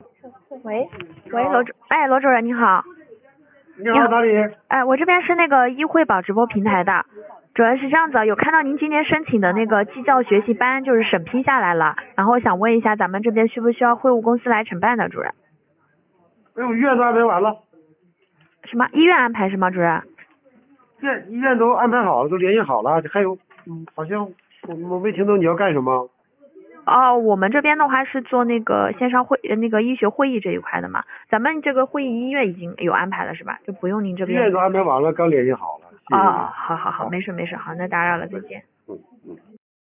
喂，喂，罗主任你好。 你好，哪里？ 我这边是那个医惠宝直播平台的，主要是这样子，有看到您今年申请的那个技教学习班，就是审批下来了，然后想问一下咱们这边需不需要会务公司来承办的，主任？ 哎呦，医院都安排完了。 什么？医院安排是吗，主任？ 医院都安排好了，都联系好了，还有，好像我没听懂你要干什么。 哦，我们这边的话是做那个线上那个医学会议这一块的嘛，咱们这个会议医院已经有安排了是吧？就不用您这边。 医院都安排完了，刚联系好了。谢谢你。 好，没事，好，那打扰了，再见。